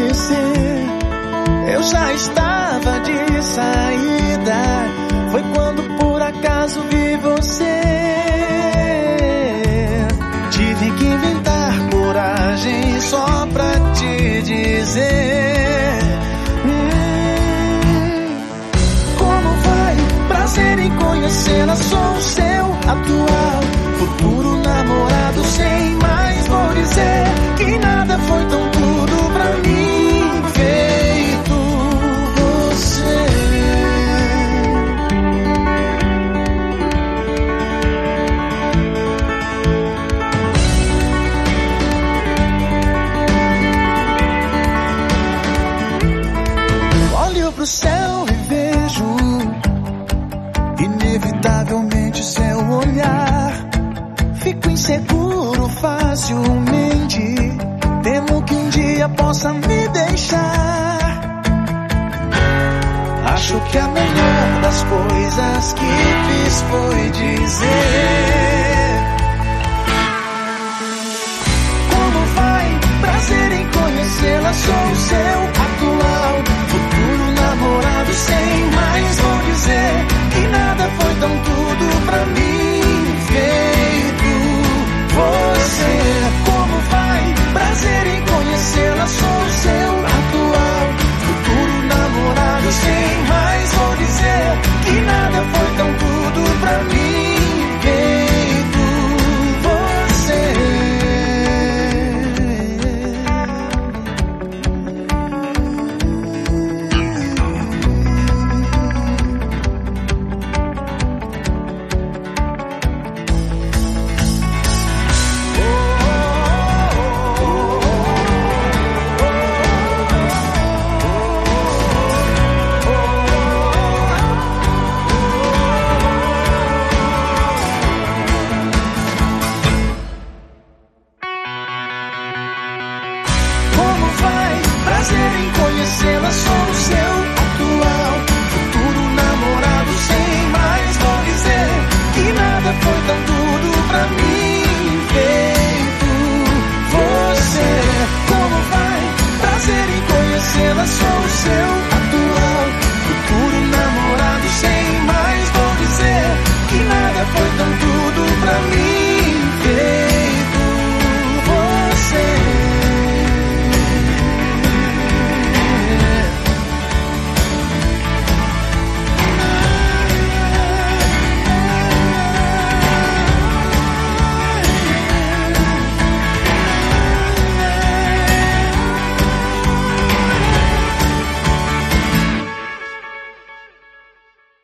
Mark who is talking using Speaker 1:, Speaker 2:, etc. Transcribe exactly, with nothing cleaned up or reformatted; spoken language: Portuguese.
Speaker 1: conhecer, eu já estava de saída. Foi quando por acaso vi você. Tive que inventar coragem só pra te dizer: hum, como vai? Prazer em conhecê-la, sou o seu atual futuro namorado. Sem mais vou dizer que nada foi tão tudo pra mim feito você. Olho pro céu e vejo inevitavelmente seu olhar. Fico inseguro facilmente, temo que um dia possa me deixar. Acho que a melhor das coisas que fiz foi dizer: como vai? Prazer em conhecê-la, sou o seu atual futuro namorado. Sem mais vou dizer que nada foi tão tudo pra mim feito você. Como vai? Prazer em conhecê-la, sou o seu atual futuro namorado. Sem mais vou dizer que nada foi tão tudo pra mim feito você. Prazer em conhecê-la, sou